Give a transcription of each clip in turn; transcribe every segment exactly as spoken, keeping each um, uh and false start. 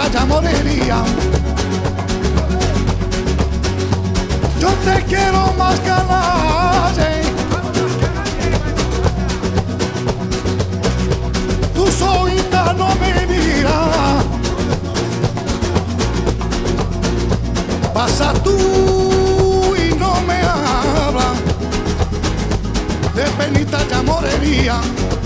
ya moriría. Yo te quiero más que a nadie. Tu solita no me mira. Pasa tú y no me habla. De penita ya moriría.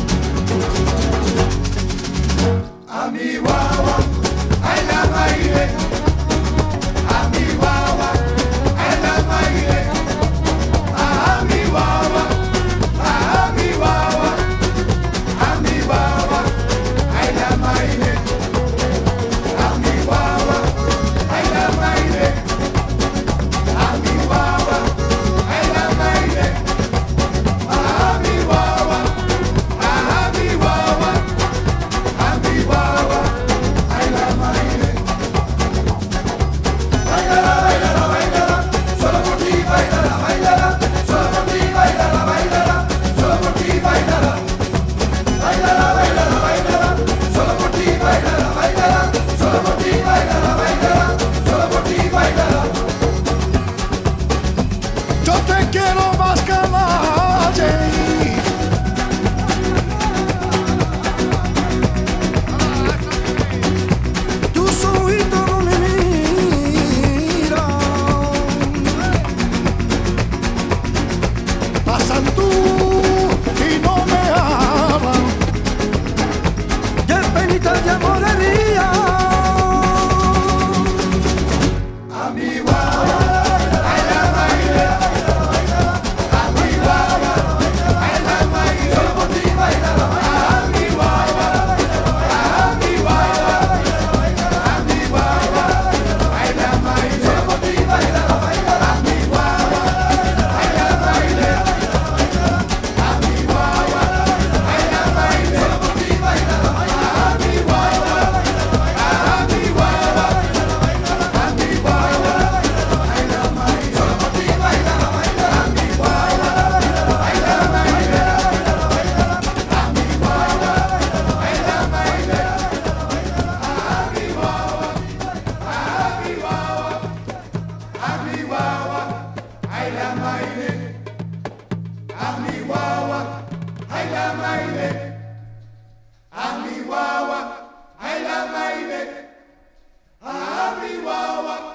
A mi guagua, ay la maire. A mi guagua, ay la maire. A mi guagua, a mi guagua, a mi guagua, ay la maire. A mi guagua, ay la maire. A mi guagua, ay la maire. A mi guagua, a mi guagua. A mi guagua, ay la maire. Bailala, bailala, bailala, solo por ti bailala, bailala, solo por ti bailala, bailala, solo por ti bailala. Bailala, bailala, bailala, solo por ti bailala, bailala, solo por ti bailala, bailala, solo por ti bailala. Yo te quiero más que a nadie. Tus ojitos no me miran. Pasan tú y no me hablan. De penita ya moriría. A mi guagua, ay la maire. A mi guagua, ay la maire. Solo por ti bailala. A mi guagua, a mi guagua, a mi guagua, ay la maire. Solo por ti bailala, bailala. A mi guagua, ay la maire. A mi guagua, ay la maire. Solo por ti bailala, bailala. A mi guagua, a mi guagua, a mi guagua, ay la maire. Solo por ti bailala, bailala. A mi guagua, ay la maire. A mi guagua, ay la maire. A mi guagua, a mi guagua, a mi guagua, ay la maire. A mi guagua, ay la maire. A mi guagua, ay la maire. A mi guagua.